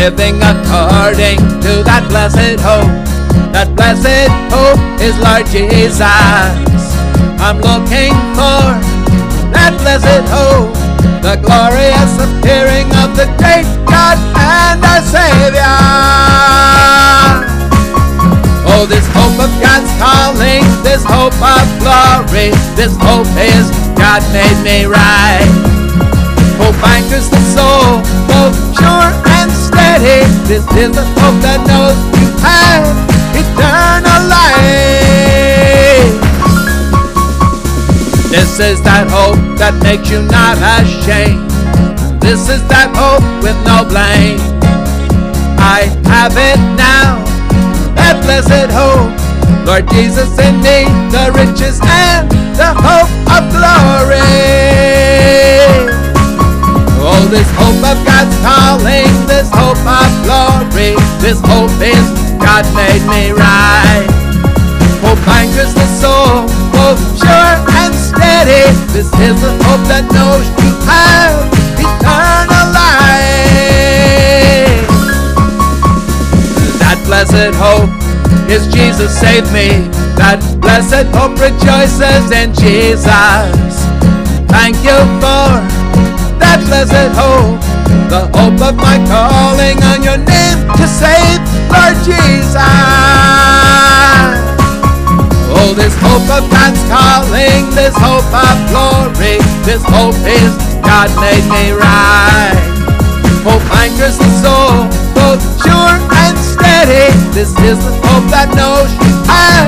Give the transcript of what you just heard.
living according to that blessed hope. That blessed hope is Lord Jesus. I'm looking for that blessed hope, the glorious appearing of the great God and our Savior. Oh, this hope of God's calling, this hope of glory, this hope is God made me right. Hope anchors the soul, both sure and steady. This is the hope that knows you have eternal life. This is that hope that makes you not ashamed. This is that hope with no blame. I have it now, that blessed hope. Lord Jesus in me, the riches and the hope of glory. Oh, this hope of God's calling, this hope of glory, this hope is God made me right. Hope anchors the soul, both sure and steady. This is the hope that knows you have eternal life. That blessed hope is Jesus save me. That blessed hope rejoices in Jesus. Thank you for that blessed hope, the hope of my calling on your name to save, Lord Jesus. Oh, this hope of God's calling, this hope of glory, this hope is God made me right. Hope anchors the soul, both sure and steady. This is the hope that knows you have